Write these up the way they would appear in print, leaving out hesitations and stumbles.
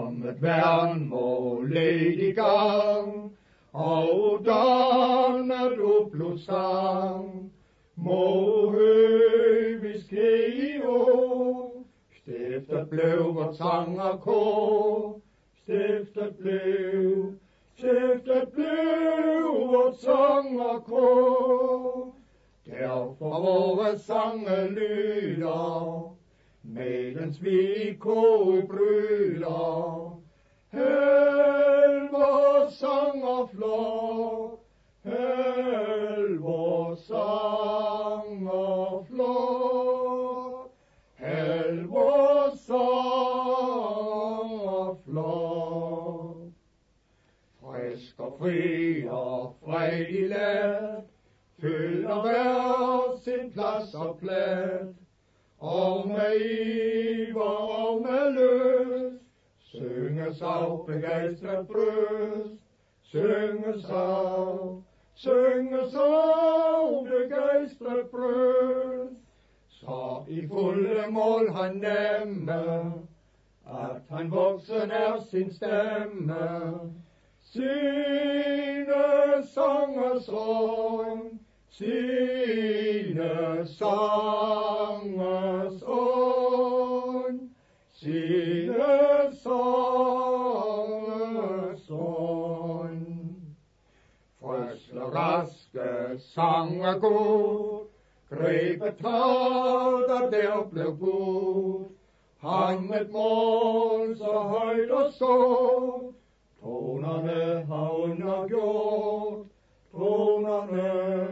som et værn må lede i gang, og dannet opblod sang, må høves ske i år. Stiftet blev vort sang og kor, stiftet blev vort sang og kor. Derfor vores sange lyder, medens vi kor bryder. Hæld vores sang og flår, hæld vores sang og flår, hæld vores sang og flår. Frisk og fri og fredig let, fylder hver sin plads og plet, og med iver og med lyst, synges af begejstret bryst, synges af begejstret bryst. Så i fulde mål han nemme, at han voksen er sin stemme, sine sangers ånd, sine sangers ånd, sine sangers ånd. Frøsle raske sanger god, grebet talt, at der blev god. Han et mål så højt og stort, tonerne har undergjort, tonerne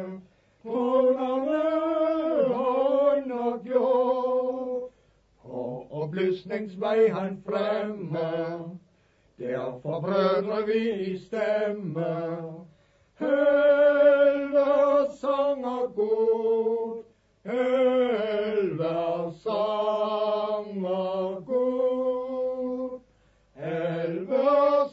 har undergjort. På oplysningsvej han fremme, derfor brødre vi i stemme. Helver sanger god, helver sanger god, helver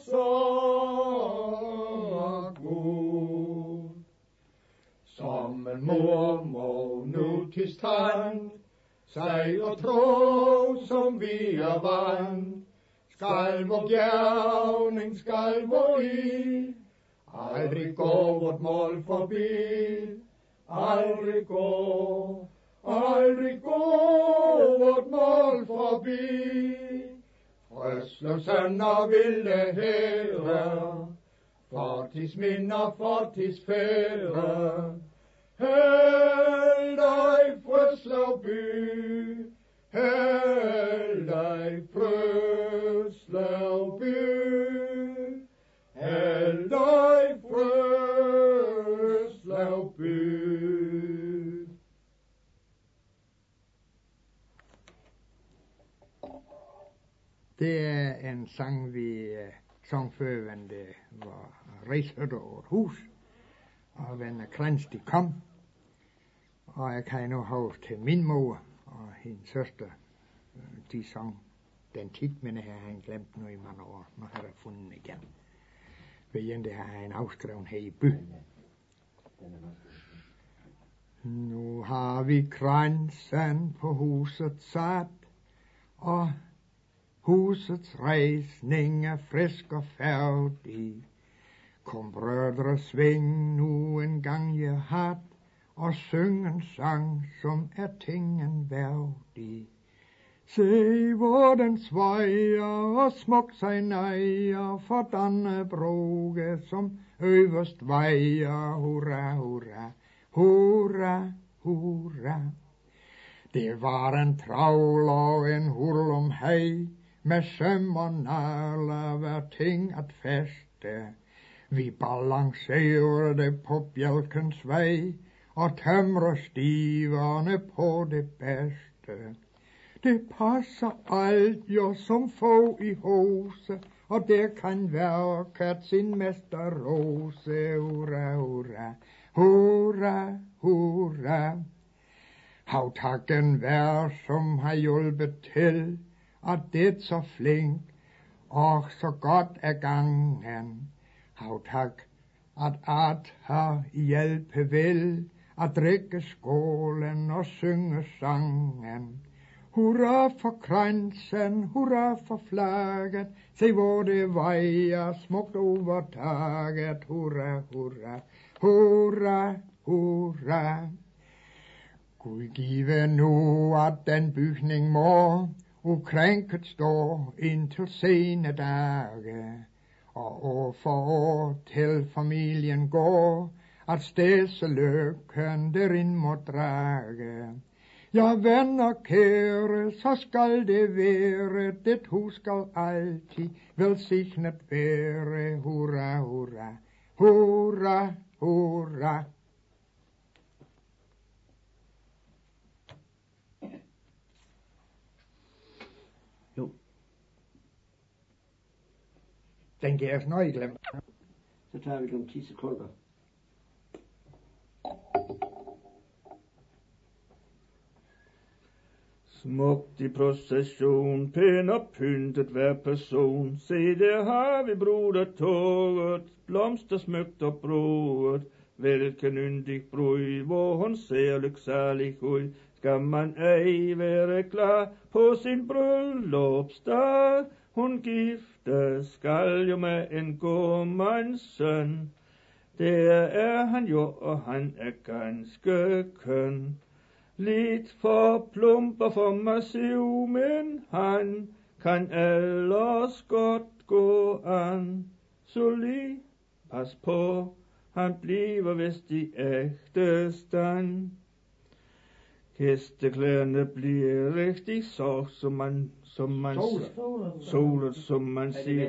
sanger god. Som en mor må nu til strand, sej og tro som vi er vant, skal vor gerning, skal vor i, aldrig gå vort mål forbi, aldrig gå vort mål forbi. Frøslev sønner ville hære, fortids minder, fortids fære. Hæld dig Frøslev by, hæld dig Frøslev by, hæld dig Frøslev by. Det er en sang, vi sang før, when det var rejshytter over et hus, og when Krans de kom. Og jeg kan nu huske til min mor og hendes søster, de sang den tit, men jeg har han glemt nu i mange år. Nu har jeg fundet den igen. Ved en, det har han afskrevet her i by. Nu har vi kransen på huset sat, og husets rejsning er frisk og færdig. Kom brødre, sving nu en gang je hat, og syng en sang, som er tingen værdig. Se, hvor den svejer og smuk sig nejer, for Dannebroge, som øverst vejer. Hurra, hurra, hurra, hurra. Det var en travl og en hurlum hej, med søm og naler hver ting at feste. Vi balancerede på bjælkens vej, og tømrer stiverne på det bedste. Det passer alt jo som få i hose, og det kan værket sin mester rose. Hurra, hurra, hurra, hurra. Hav takken vær, som har hjulpet til, at det så flink og så godt er gangen. Hav tak, at har hjælpe vil, at drikke skålen og synge sangen. Hurra for kransen, hurra for flagget, se hvor det vejer smukt over taget. Hurra, hurra, hurra, hurra. Gud give nu, at den bygning må ukrænket stå indtil sene dage, og år for år til familien går, at stedse lykken derind må drage. Ja, venner kære, så skal det være, det hus skal altid velsignet være. Hurra, hurra, hurra, hurra. Jo. Den kan jeg snart ikke glemme. Så tager vi nogle 10 sekunder. Smukt i procession, pæn og pyntet hver person. Se, der har vi brudertoget, blomster smukt og broet. Hvilken yndig brud, hvor hun ser lyksalig ud. Skal man ej være klar på sin bryllupsdag? Hun gifte skal jo med en gårdmands søn. Der er han jo, og han er ganske køn. Lidt for plump og for massiv, men han kan ellers godt gå an. Så lige pas på, han bliver vist i ægte stand. Kisteklæderne bliver rigtig så, som man solet, som man siger.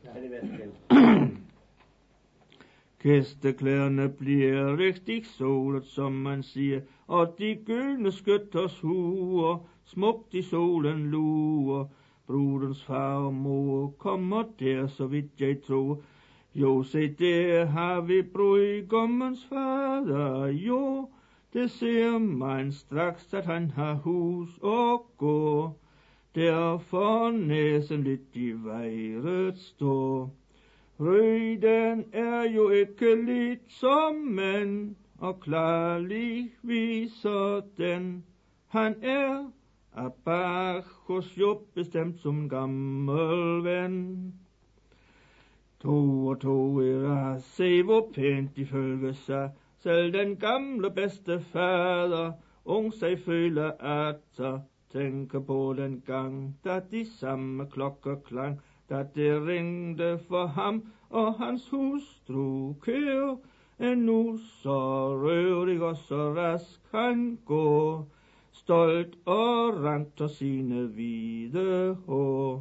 Kisteklæderne bliver rigtig solet, som man siger, og de gyldne skytters huer, smukt i solen luer. Brudens far og mor kommer der, så vidt jeg tror. Jo, se der har vi brudgommens fader, jo. Det ser man straks, at han har hus og gård. Derfor næsen lidt i vejret står. Røden er jo ikke lidt som mænd, og klarlig viser den. Han er af Bacchus jo bestemt som gammel ven. To og to er se hvor pænt de følger sig. Selv den gamle bedste fader, ung sig føler atter. Tænker på den gang, da de samme klokker klang. Da det ringte for ham og hans hustru kør. Endnu så rørig og så rask han går. Stolt og ranker sine hvide hår.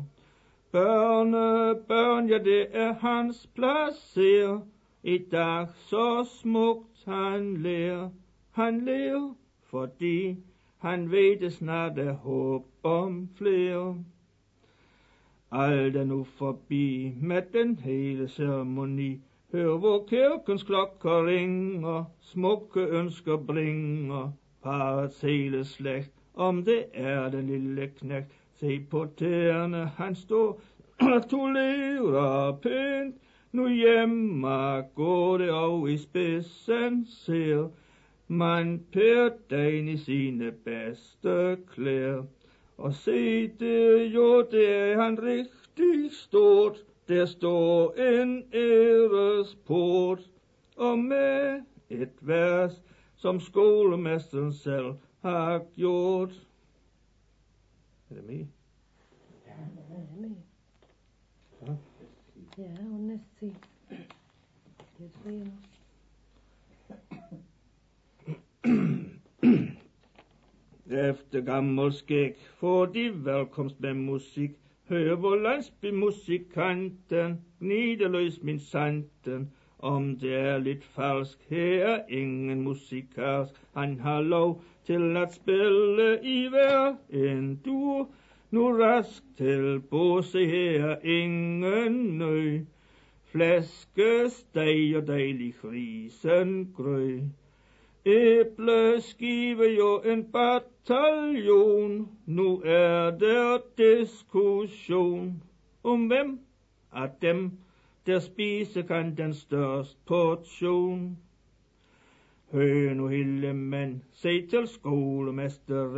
Børn, ja det er hans placer. I dag så smukt han ler. Han ler, fordi han ved det snart er håb om flere. Alt er nu forbi med den hele ceremoni. Hør hvor kirkens klokker ringer, smukke ønsker bringer. Parets hele slægt, om det er den lille knægt. Se på tæerne han står, gratulerer pænt. Nu hjemme går det og i spidsen ser man Per dagen i sine bedste klæder. Og se det jo, det er han rigtig stort. Der står en æresport, og med et vers, som skolemesteren selv har gjort. Er det med? Ja, det er med. Ja, og næste. Det tror jeg nok. Efter gammel skæg får de velkomst med musik. Hør hvor landsbymusikanten gnider løs min santen. Om det er lidt falsk, her er ingen musikalsk. Han har lov til at spille i hver en dur. Nu rask til båse her ingen nøj. Flæskesteg og dejlig risengrød. Æbleskive jo en bataljon. Nu er der diskussion om hvem af dem, der spiser kan den største portion. Hør nu hele mand, se til skolemesteren.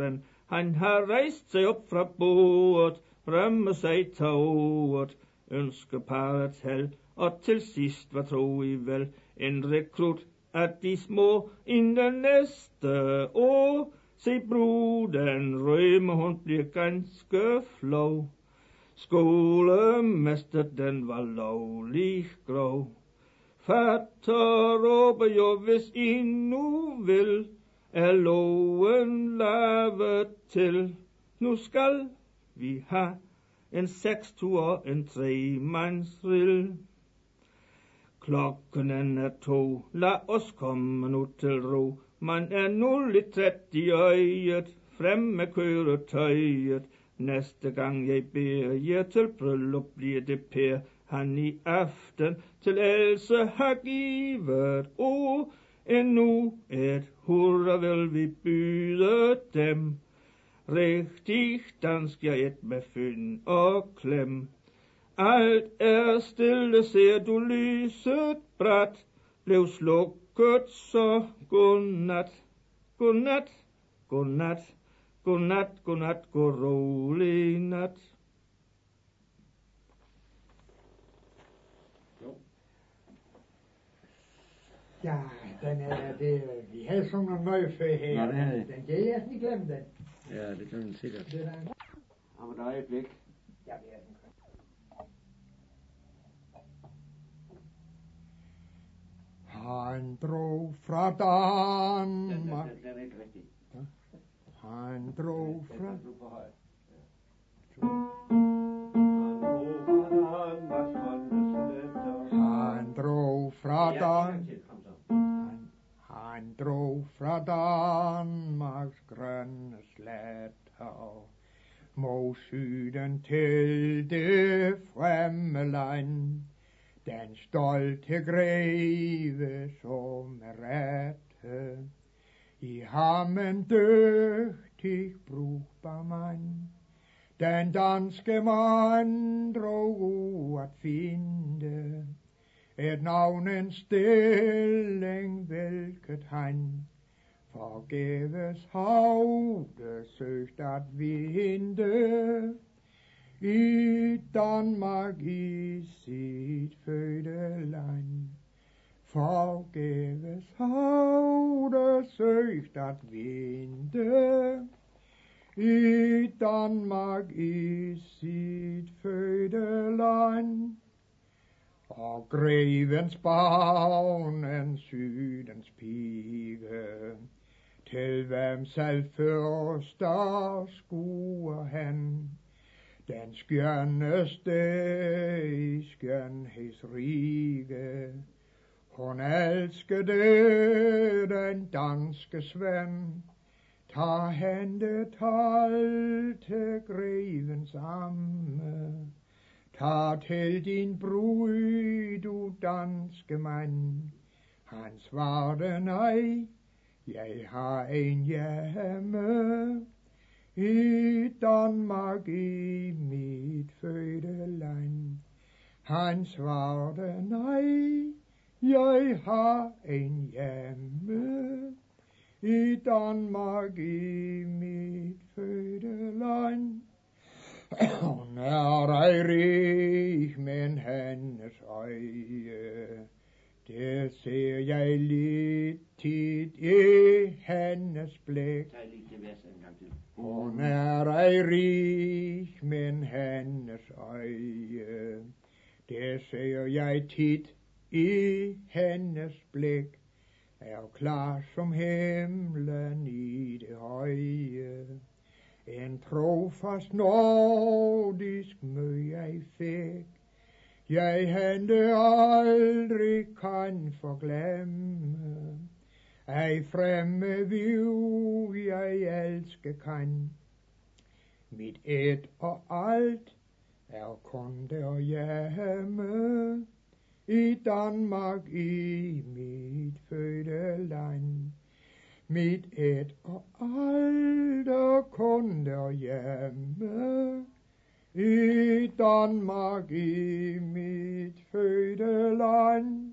Han har rejst sig op fra bordet, rømmer sig til ordet, ønsker parret held, og til sidst var tro i vel en rekrut af de små inden næste år. Se bruden rømme, hun bliver ganske flov. Skolemester, den var lovlig grov. Fatter råber jo, hvis I nu vil, er loven lavet til. Nu skal vi have en 6-tur og en 3-mandsrill. Klokken er 2, lad os komme nu til ro. Man er nu lidt træt i øjet, frem med køretøjet. Næste gang jeg beder jer til bryllup, bliver det Per, han i aften til Else har givet ord. Endnu et hurra vil vi byde dem. Rigtig dansk jeg et med fynd og klem. Alt er stille, ser du lyset bræt, blev slukket, så godnat, godnat, godnat, godnat, godnat, god rolig nat. Ja, den er det. Vi havde sådan noget nøje før her. Ja, det havde I. Den kan jeg ikke glemme den. Ja, det kan man sikkert. Det er Om et øjeblik. ja, det er den. Han drog fra Danmark. Den er ikke rigtig. Han drog fra... Du for højt. Han drog fra Danmark. Han drog fra Danmarks grønne sletter mod syden til det fremme land. Den stolte greve som rette, i ham en dygtig brugbar mand. Den danske mand drog ud at finde et navn, en stilling, hvilket han forgæves havde søgt at vinde. I Danmark, i sit fødeland, forgæves havde søgt at vinde. I Danmark, i sit fødeland, og grevens barn, en sydens pige, til hvem selv først skuer han, den skønneste i skønhedsrige. Hun elskede den danske Svend, ta hende tal til grevens amme. Ta til din brud, du danske mand. Han svarede nej, jeg har en hjemme. I Danmark, i mit fødeland. Han svarede nej, jeg har en hjemme. I Danmark, i mit fødeland. Hun er ej rig, men hendes øje, det ser jeg lidt tit i hendes blik. Hun er ej rig, men hendes øje, det ser jeg tit i hendes blik. Er klar som himlen i det høje. En trofast nordisk mø jeg fik, jeg hende aldrig kan forglemme. Ej fremme viv jeg elske kan, mit et og alt er kun der hjemme. I Danmark, i mit fødeland. Mit et og alt er kun der hjemme. I Danmark, i mit fødeland.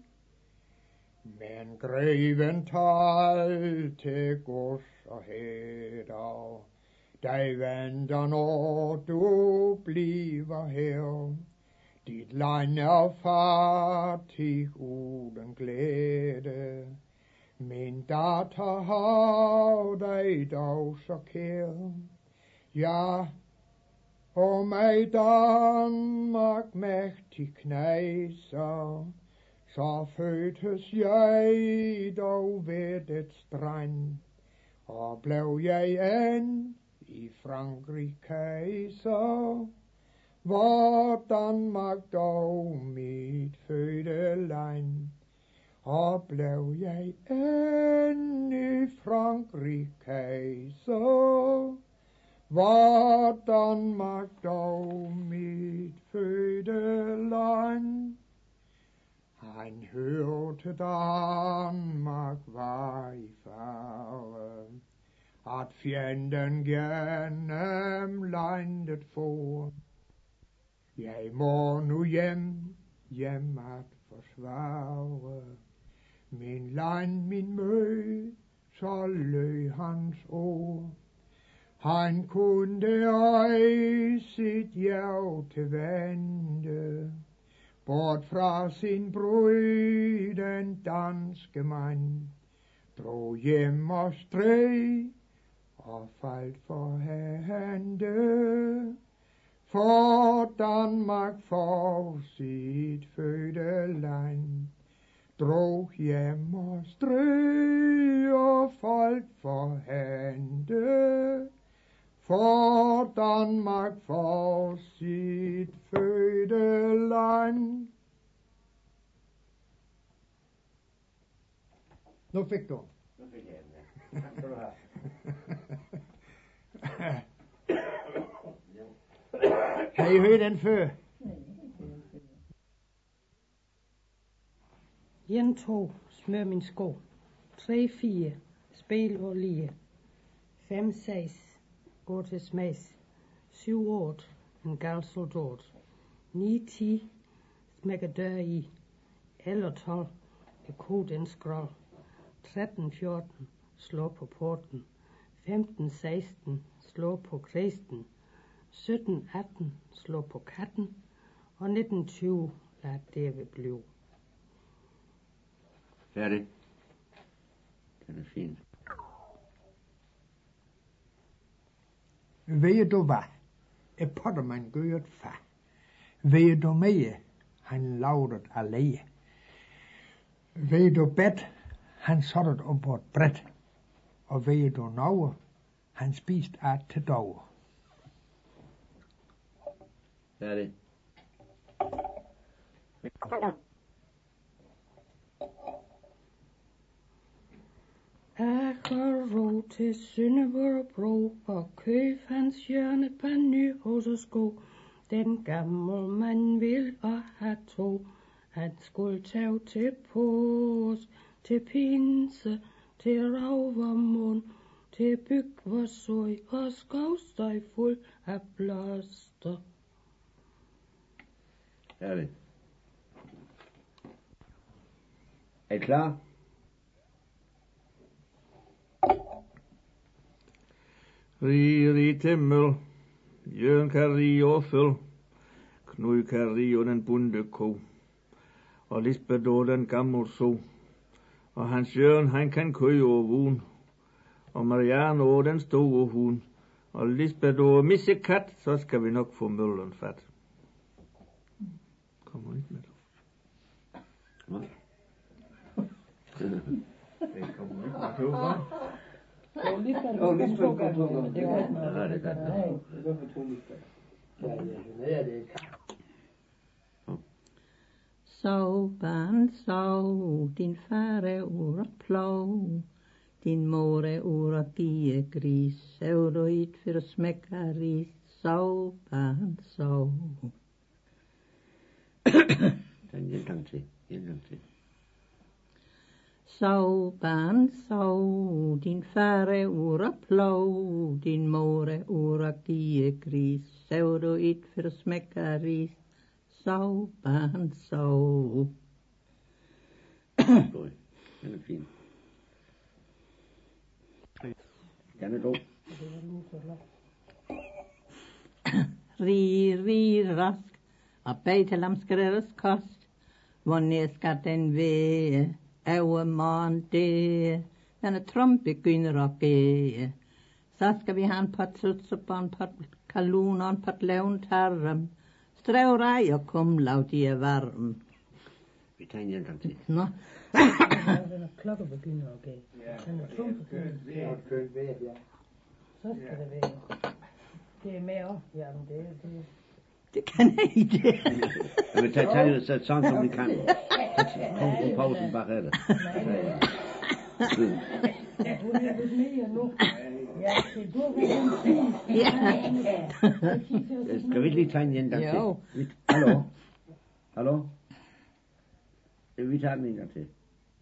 Men greven talte gods og hæder, dig venter, når du bliver her. Dit land er fattig uden glæde, min datter har dig dog så kær. Ja, og mig Danmark mægtig knejser, så fødtes jeg dog ved et strand, og blev jeg end i Frankrig kejser. Hvor Danmark dog mit fødeland, og blev jeg end i Frankrig kejser. Hvor Danmark dog mit fødeland. Han hørte Danmark var i fare, at fjenden gennem landet for. Jeg må nu hjem at forsvare min land, min mø, så lød hans ord. Han kunne ej sit hjerte vende, bort fra sin brud, den danske mand, drog hjem og strid og faldt for hende. For Danmark for sit fødeland, drog hjem og strid og faldt for hende. For Danmark for sit fødeland. Nu fik du. Nu fik jeg den, ja. Tak skal du have. Har I hørt den før? 1, 2, smør min sko. 3, 4, spil og lige. 5, 6, gå til smags. 7, 8, en gal soldat. 9, 10, smækker dør i. 11, 12, kode en skrål. 13, 14, slå på porten. 15, 16, slå på kristen. 17, 18, slå på katten. Og 19, 20, lad det ved blive. Færdig. Den er fin. Ved du hvad? Et pottermand gør et fag. Ved du mere? Han lavede et alene. Ved du bedt? Han satte det op på et bræt. Og ved du noget? Han spiste alt til dog. Færdig. Ro til Sønderborgbro og køb hans hjørne på ny hos og sko. Den gamle mand vil og have tro. Han skulle tage til pås, til pinse, til ravermund, til byggersøj og skovstøj fuld af blomster. Færdig. Er I klar? Rig til møl, Jørgen kan rige og føl, Knud kan rige og den bunde ko, og Lisbeth og den gamle so, og Hans Jørgen han kan køje og vun, og Marianne og den store hun, og Lisbeth og misse kat, så skal vi nok få møllen fat. Kommer ikke med. Det kommer ikke med to, hva'? Lisbeth Åh, Lisbeth kom to gange. Det var ikke Ja, det er godt. Hvorfor tog Lisbeth? Ja, det er Sov, barn, sov, din far er ur og plov, din mor er ur og biegris, sav du it for smækkeris, sov, barn, sov. Den en gang til. Sov, barn, sov, din far er ur og plov, din mor er ur og biegris, sav du it for smækkeris, sov, barn, sov. Skål. Den er fin. Den er god. Det var nu så langt. Ri rask, og bag til lamskredes kost, hvor ned skal den væge, over morgen det, denne trum begynder at gæge. Så skal vi have en pot sutsop og en pot kalun og en pot levn tarm, stræv rej og kom, lav de er varm. Vi tager en gang til. Nå, Den klokke begynder at gæge. Den trum begynder at gæge. Så skal det være. Det er med op, jamen det. det kan jeg ikke. Jeg vil tage det så sådan, som vi kan. Kom på pausen bare efter. Hun er lidt mere nu. Ja, det du kan Skal vi ikke lige tage en gang Jo. til? Hallo? Hallo? Vi tager den en gang til.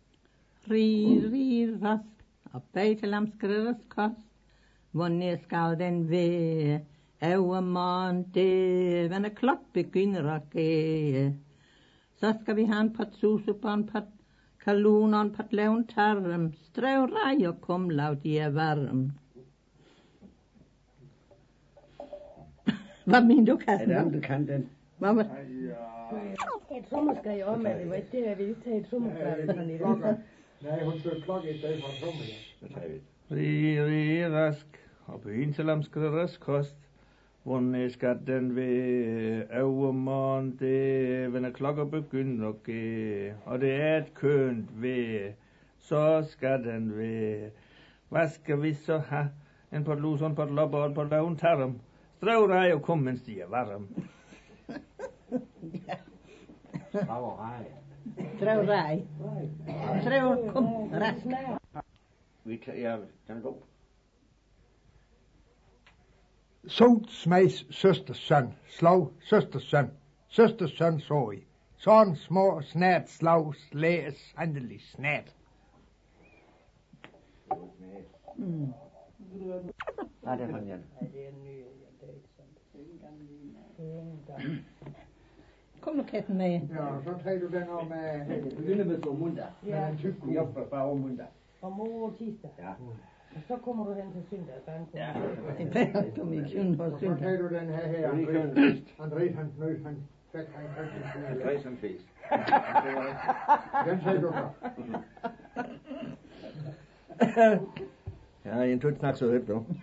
Ri rask, og bag til lamskredes kost, hvor ned skal den væge, over morgen det, når klok begynder at gæge. Så skal vi have en pot susup og en pot kalun og en pot levn tarm, stræv rej og kom, lav de er varm. Hvad mener du, Er Kassen? der andre, der kan den? Hvad var Et sommerskrig om, at det var ikke det her, vi ikke tager et sommerskrig. Nej, hun skal klokke i stedet for en sommer, ja. Så tager vi det. Ri rask, og byen til lamskredes kost, hvor skal den være, over morgen det, når klokker begynder at gæge, og det er et kønt vejr, så skal den være. Hvad skal vi så have? En pot lus, en pot lopper, og en pot lavn tarm. Stræv dig og kom, mens de er varm. stræv rej? Stræv, kom, rask. Vi tager, ja, den går. Sot smags søsters søn, slog søsters søn, søsters søn så I. Sådan små snat slag slæs handelig snat. Nej, det er han, ja. Kom nu, Katten, med. Ja, så tager du den om med Vi begynder med Formunda. Ja, en tyk Vi er fra Formunda. og mor og tirsdag. Ja. Og så kommer du hen til søndag. Ja. Det plejer kom i tjun og Så søndag. tager du den her, Vi kører en André. fest. André, han nød, han fik han køkken. Andrés en fest. Den tager du så. Ja, en tødt snak så højt nu.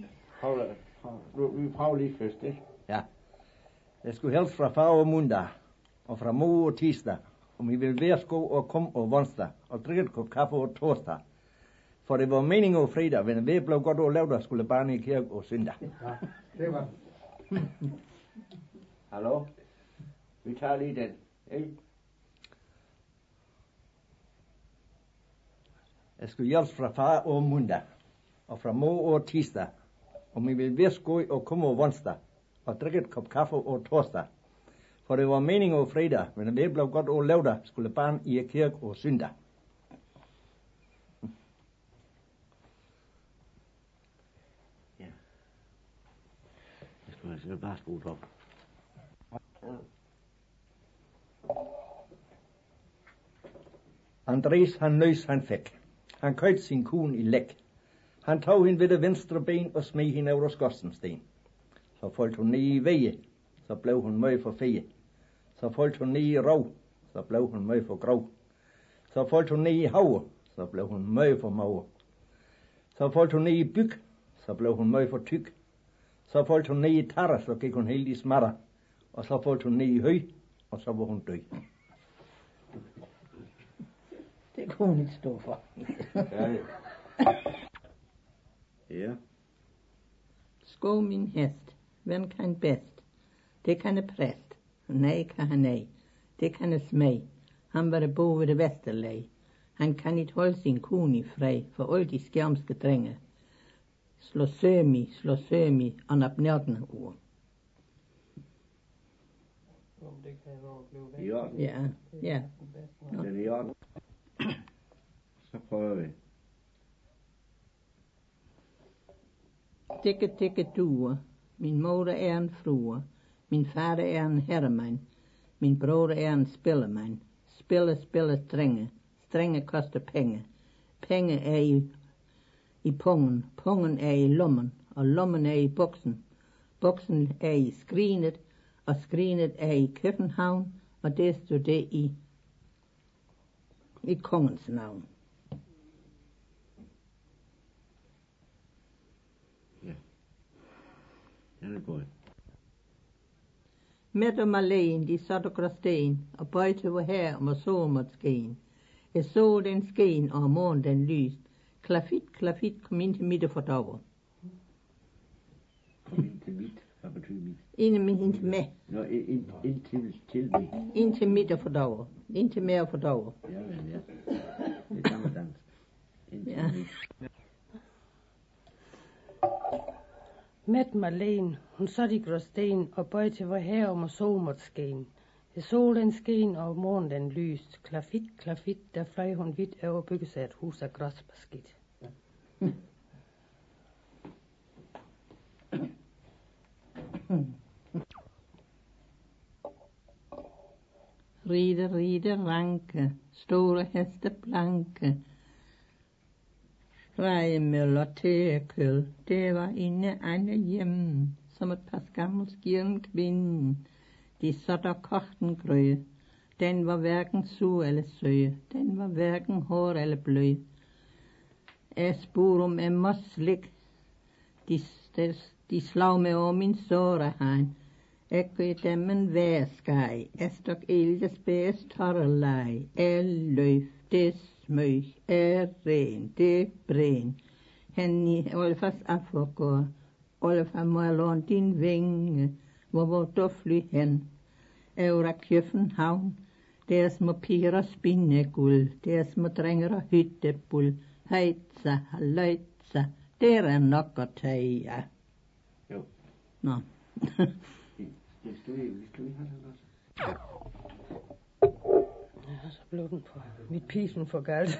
Vi prøver lige først, ikke? Ja. Jeg skulle helst fra far og munda, og fra mor og tirsdag, om I vil værsgo og kom og vonsdag, og drikke et kop kaffe og torsdag. For det var meningen og fredag, men det blev godt og lavt, skulle barnet i kirke og søndag. Ja, det var Hallo? Vi tager lige den, ikke? Jeg skulle hjælpe fra far og munda, og fra mor og tirsdag, om I vil værsgo og komme og vonsdag, og drikke et kop kaffe og torsdag. For det var meningen og fredag, men det blev godt og lavt, skulle barnet i kirke og søndag. Ja. Jeg skal bare skrue op. Andres han nøs han fik. Han køjt sin kone i læk. Han tog hende ved det venstre ben og smed hende over skorstensten. Så faldt hun ned i veje, så blev hun møg for feje. Så faldt hun ned i rov, så blev hun møg for grov. Så faldt hun ned i haver, så blev hun møg for maver. Så faldt hun ned i byg, så blev hun møg for tyk. Så faldt hun ned i tarre, så gik hun helt i smadder. Og så faldt hun ned i høj, og så var hun død. Det kunne hun ikke stå for. Ja. Skå min hest, hvem kan bedst? Det kan en præst, nej kan han ej. Det kan en smag, han bare bo ved det vesterlag. Han kan ikke holde sin kone i fred, for alle de skærmske drenge. Slå sømi, og nap nørden ord. I orden. Ja, ja. Den er i orden. Så prøver vi. Dikke duer, min moder er en fruer, min fader er en herremand, min bror er en spillemand. Spille strenge koster penge. Penge er i pungen er i lommen, og lommen er i buksen Boksen er i Skrinet, og Skrinet er i København, og det stod det i kongens navn. Ja, den er god. Mette og Marlene, de satte gråsten, og bøjte vor her om så måtte sken. Jeg så den sken, og månen den lyst. Klafit kom ind til midte for dagre. Ind til mit. Hvad betyder mit? Ind til med. Nå, ind til mit. Ind til midte for dagre. Ind til mere for dagre. Ja, vel, ja. Det er gammeldansk. Ind til Ja. mit. Mette Marlene, hun satte i gråsten og bøj til vor her om så måtte sken. Solen sken og månen den lyst. Klafit, der fløj hun vidt over bygget et hus af græsbeskidt. Ride, ranke, store heste blanke. Rejemøller tækøl, det var inde andre hjem, som et par skammel skirren kvinde. De satte og kogte en grød. Den var hverken sur eller sød, den var hverken hård eller blød. Jeg spurgte med moslik, de slag mig over min såre han. Jeg gør dem en værskej, jeg stok eldes bedst torrelej. Jeg løf, det smøg, jeg ren, det bræn. Hen i Olfas afgård, Olfa må jeg låne din vinge, hvor du fly hen. Over København, der små piger og spindeguld, der små drenger og hyttebul. Hejtsa, haløjtsa, det er nok at tage, ja. Jo. Nå. Det skal vi have den også. Ja, så blev den på mit pisen for galt.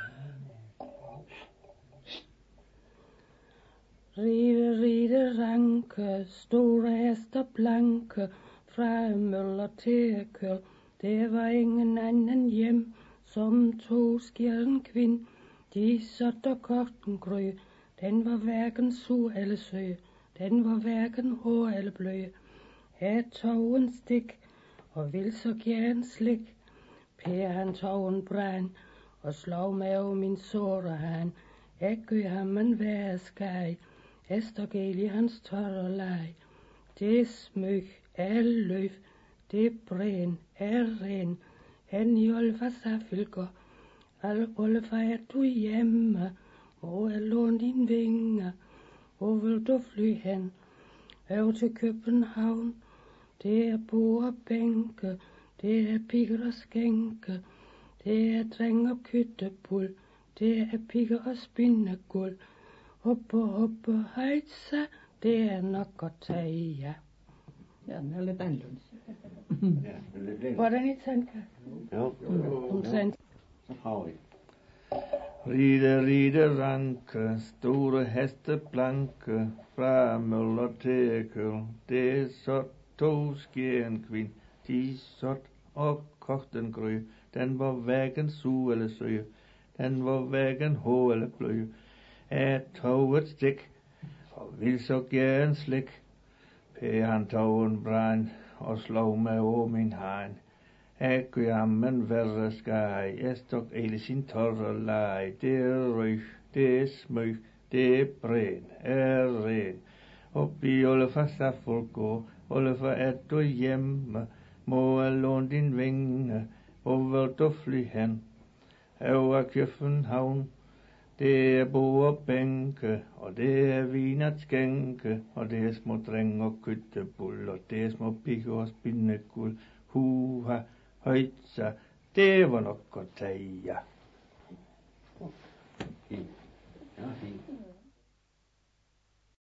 Ride, ranke, store hester blanke, fra møller til køl. Det var ingen anden hjem, som tog skjern kvind. De satte og kogte en grød, den var hverken sur eller sød, den var hverken hård eller blød. Jeg tog en stik, og vil så gerne slik. Per han tog en brand, og slog mig over min såre han. Jeg gør ham en værskej, jeg stok el i hans tørrelej. Det smyg er løf, det bræn er ren. Han i Olfa Safilker, Olfa er du hjemme, hvor er lån din vinger, hvor vil du fly hen? Over til København, det er bord og bænke, det er piger og skænke, det er dreng og kyttebul, det er piger og spindeguld. Hoppe, hejtsa, det er nok at tage, ja. Ja, den er lidt anderledes. Ja, det er lidt længere. Hvordan i tanke? Jo. Så har vi. Ride, ranke, store heste blanke, fra møller til køl. Det så to skjern kvind, de sat og kogte en grød. Den var hverken sur eller sød, den var hverken hård eller blød. Jeg tog et stik, og vil så gerne slik. Per han tog en brand, og slog mig over min hegn. Jeg gør ham en værre skaj, jeg stok el sin torrelej. Det er røg, det er smøg, det er bræn, er ren. Op i Olfa Saffolgård, Olfa er du hjemme, må jeg låne din vinge, hvor vil du fly hen? Over København, det er bord og bænke, og det er vin at skænke, og det er små dreng og kyttebul, og det er små piger og spindeguld. Huha, højtsa, det var nok at tage, ja. Fint. Ja, fint.